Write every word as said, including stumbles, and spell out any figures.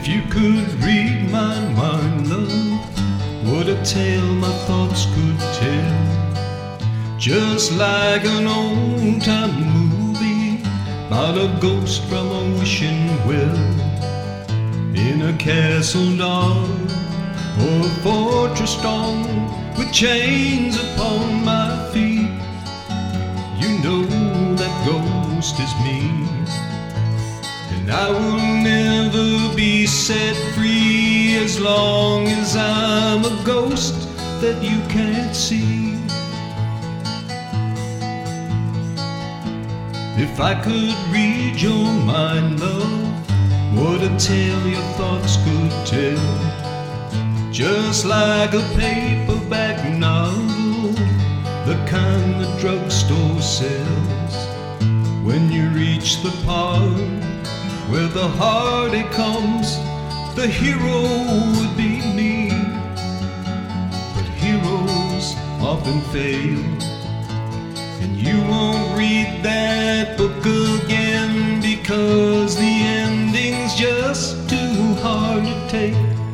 If you could read my mind, love, what a tale my thoughts could tell. Just like an old-time movie about a ghost from a wishing well, in a castle dark or a fortress strong, with chains upon my feet. You know that ghost is me, and I will never be set free as long as I'm a ghost that you can't see. If I could read your mind, love, what a tale your thoughts could tell. Just like a paperback novel, the kind the drugstore sells. When you reach the part where the heartache comes, the hero would be me. But heroes often fail, and you won't read that book again, because the ending's just too hard to take.